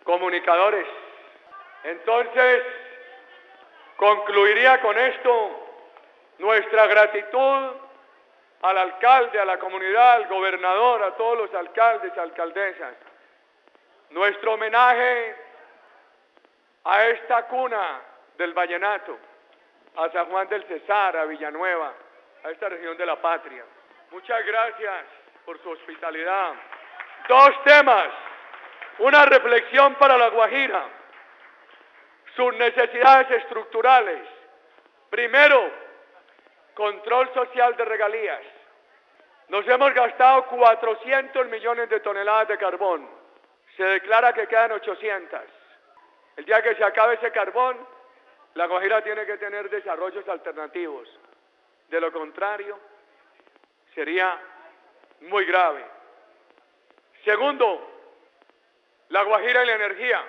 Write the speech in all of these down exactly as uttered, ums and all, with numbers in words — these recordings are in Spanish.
comunicadores. Entonces, concluiría con esto nuestra gratitud al alcalde, a la comunidad, al gobernador, a todos los alcaldes, alcaldesas. Nuestro homenaje a esta cuna del vallenato, a San Juan del Cesar, a Villanueva, a esta región de la patria. Muchas gracias por su hospitalidad. Dos temas, una reflexión para La Guajira, sus necesidades estructurales. Primero, control social de regalías. Nos hemos gastado cuatrocientos millones de toneladas de carbón. Se declara que quedan ochocientas. El día que se acabe ese carbón, La Guajira tiene que tener desarrollos alternativos. De lo contrario, sería muy grave. Segundo, La Guajira y la energía.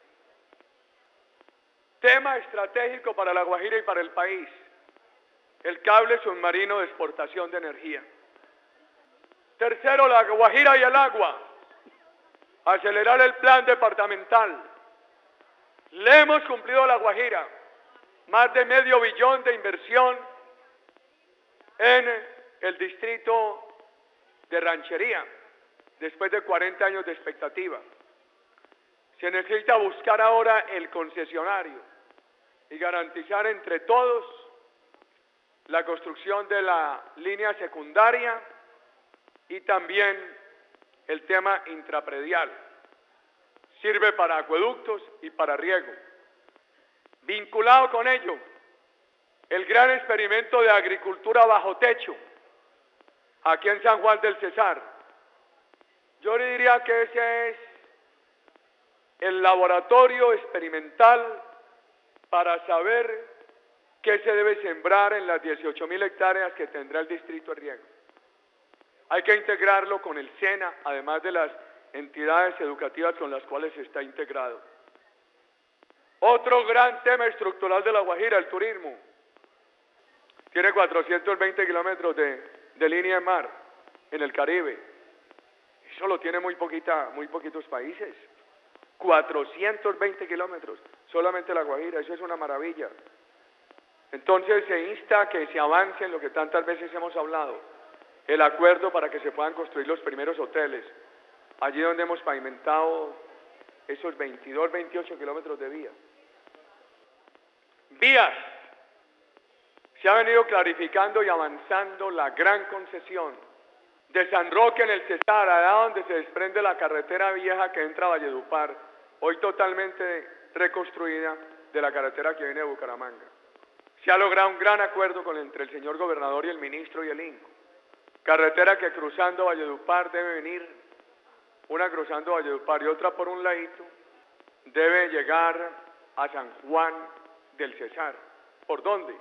Tema estratégico para La Guajira y para el país. El cable submarino de exportación de energía. Tercero, La Guajira y el agua. Acelerar el plan departamental. Le hemos cumplido a La Guajira más de medio billón de inversión en el distrito de Ranchería, después de cuarenta años de expectativa. Se necesita buscar ahora el concesionario y garantizar entre todos la construcción de la línea secundaria y también el tema intrapredial. Sirve para acueductos y para riego. Vinculado con ello, el gran experimento de agricultura bajo techo, aquí en San Juan del Cesar. Yo le diría que ese es el laboratorio experimental para saber qué se debe sembrar en las dieciocho mil hectáreas que tendrá el distrito de riego. Hay que integrarlo con el SENA, además de las entidades educativas con las cuales está integrado. Otro gran tema estructural de La Guajira, el turismo. Tiene cuatrocientos veinte kilómetros de, de línea de mar en el Caribe. Eso lo tiene muy, poquita, muy poquitos países. cuatrocientos veinte kilómetros, solamente La Guajira, eso es una maravilla. Entonces se insta a que se avance en lo que tantas veces hemos hablado, el acuerdo para que se puedan construir los primeros hoteles, allí donde hemos pavimentado esos veintidós, veintiocho kilómetros de vía. Vías. Se ha venido clarificando y avanzando la gran concesión de San Roque en el Cesar, allá donde se desprende la carretera vieja que entra a Valledupar, hoy totalmente reconstruida, de la carretera que viene de Bucaramanga. Se ha logrado un gran acuerdo con, entre el señor gobernador y el ministro y el INCO. Carretera que cruzando Valledupar debe venir, una cruzando Valledupar y otra por un ladito, debe llegar a San Juan del Cesar. ¿Por dónde?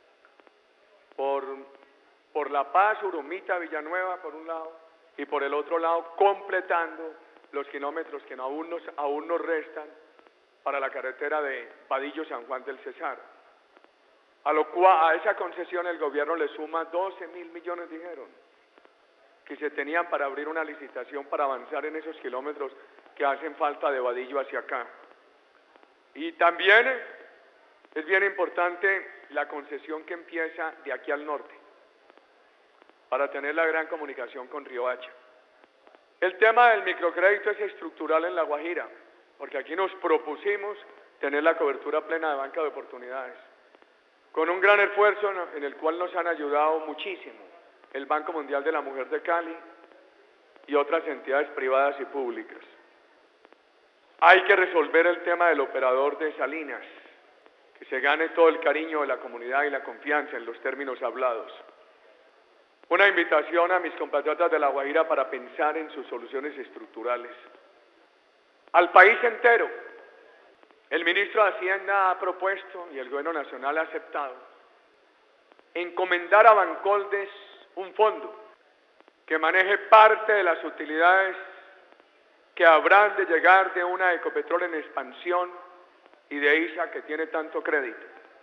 Por, por La Paz, Urumita, Villanueva por un lado, y por el otro lado completando los kilómetros que no, aún, nos, aún nos restan para la carretera de Vadillo-San Juan del Cesar. A, lo cual, a esa concesión el gobierno le suma doce mil millones, dijeron, que se tenían para abrir una licitación para avanzar en esos kilómetros que hacen falta de Vadillo hacia acá. Y también es bien importante la concesión que empieza de aquí al norte, para tener la gran comunicación con Riohacha. El tema del microcrédito es estructural en La Guajira, porque aquí nos propusimos tener la cobertura plena de banca de oportunidades, con un gran esfuerzo en el cual nos han ayudado muchísimo el Banco Mundial de la Mujer de Cali y otras entidades privadas y públicas. Hay que resolver el tema del operador de Salinas, que se gane todo el cariño de la comunidad y la confianza en los términos hablados. Una invitación a mis compatriotas de La Guajira para pensar en sus soluciones estructurales. Al país entero, el ministro de Hacienda ha propuesto, y el gobierno nacional ha aceptado, encomendar a Bancoldes un fondo que maneje parte de las utilidades que habrán de llegar de una Ecopetrol en expansión y de I S A que tiene tanto crédito.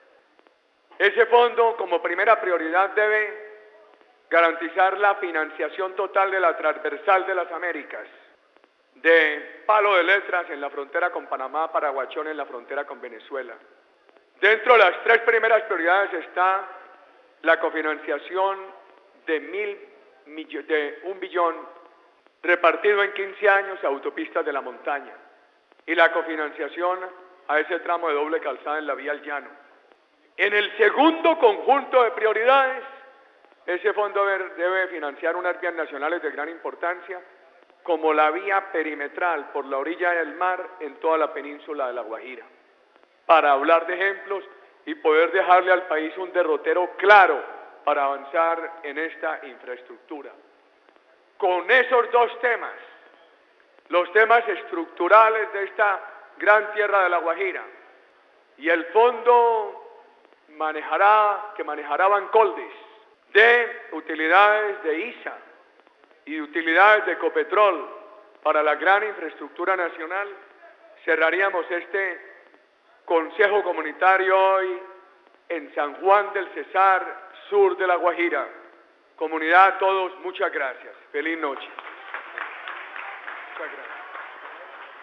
Ese fondo, como primera prioridad, debe garantizar la financiación total de la Transversal de las Américas, de Palo de Letras en la frontera con Panamá, Paraguachón en la frontera con Venezuela. Dentro de las tres primeras prioridades está la cofinanciación de, mil, de un billón repartido en quince años a autopistas de la montaña y la cofinanciación a ese tramo de doble calzada en la vía al llano. En el segundo conjunto de prioridades, ese fondo debe financiar unas vías nacionales de gran importancia, como la vía perimetral por la orilla del mar en toda la península de La Guajira, para hablar de ejemplos y poder dejarle al país un derrotero claro para avanzar en esta infraestructura. Con esos dos temas, los temas estructurales de esta gran tierra de La Guajira y el fondo manejará, que manejará Bancoldis, de utilidades de I S A y de utilidades de Ecopetrol para la gran infraestructura nacional, cerraríamos este Consejo Comunitario hoy en San Juan del Cesar, sur de La Guajira. Comunidad a todos, muchas gracias. Feliz noche. Muchas gracias.